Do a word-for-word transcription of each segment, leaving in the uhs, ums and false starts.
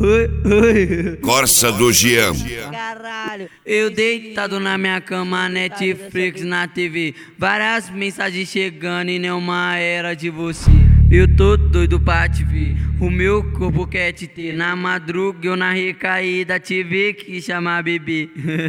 Corsa do Jean. Caralho, eu deitado na minha cama, Netflix na T V, várias mensagens chegando e nenhuma era de você. Eu tô doido pra te ver, o meu corpo quer te ter. Na madruga eu na recaída tive que chamar bebê.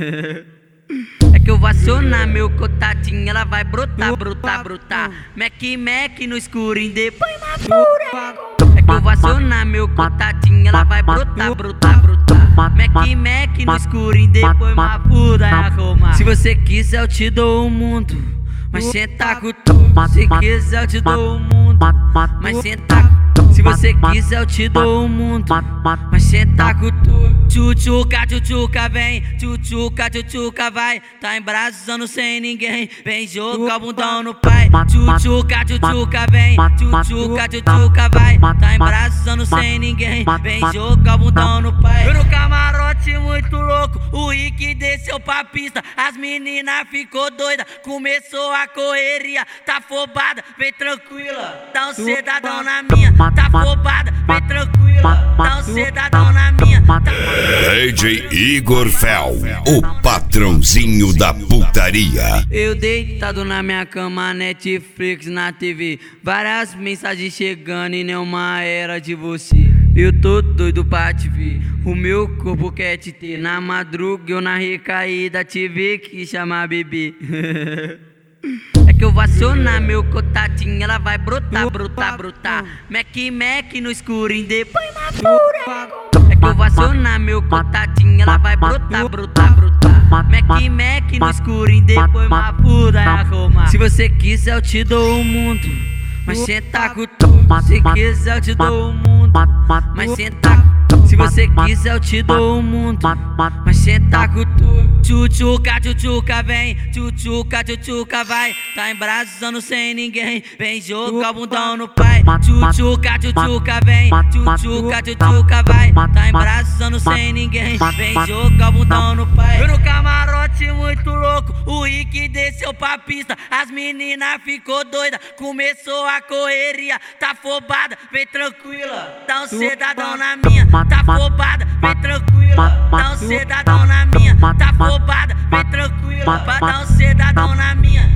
É que eu vou acionar meu contatinho, ela vai brotar, brotar, brotar. Mac, Mac no escurinho, depois na pura. É que eu vou acionar meu contatinho, ela vai brotar, brotar, brotar. Mac, Mac no escurinho, depois uma puta arrumar. Se você quiser eu te dou o mundo, mas senta com tudo. Se quiser eu te dou o mundo, mas senta com tudo. Se você quiser eu te dou o mundo, mas senta com tudo. Tchutchuca, tchutchuca, vem, tchutchuca, tchutchuca, vai. Tá embraçando sem ninguém, vem jogar o bundão no pai. Tchutchuca, tchutchuca, vem, tchutchuca, tchutchuca, vai. Tá embraçando sem ninguém, vem jogar o bundão no pai. Eu no camarote muito louco, o Rick desceu pra pista. As meninas ficou doida, começou a correria. Tá afobada, vem tranquila, dá um cedadão na minha. Tá afobada, vem tranquila, dá um cedadão na minha. Tá... D J Igor Fel, o patrãozinho da putaria. Eu deitado na minha cama, Netflix na T V, várias mensagens chegando e nenhuma era de você. Eu tô doido pra te ver, o meu corpo quer te ter. Na madruga eu na recaída tive que chamar bebê. É que eu vou acionar meu contatinho, ela vai brotar, brotar, brotar. Mac, Mac no escurinho, depois na pura. É que eu vou acionar meu contatinho, ela vai brotar, brotar, brotar. Mac, Mac no escurinho, depois uma puta arrumar. Se você quiser eu te dou o mundo, mas senta com tudo. Se quiser eu te dou o mundo, mas senta com tudo. Se você quiser eu te dou o mundo, mas senta com tudo. Tchutchuca, tchutchuca, vem, tchutchuca, tchutchuca, vai. Tá embraçando sem ninguém, vem jogar o bundão no pai. Tchutchuca, tchutchuca, vem, tchutchuca, tchutchuca, vai. Tá embraçando sem ninguém, vem jogar o bundão no pai. Eu no camarote muito louco, o Rick desceu pra pista. As meninas ficou doida, começou a correria. Tá afobada, vem tranquila, dá um cedadão na minha. Tá afobada, vem tranquila, dá um cedadão na minha. Tá afobada, vem tranquila, vai dar um cedadão na minha.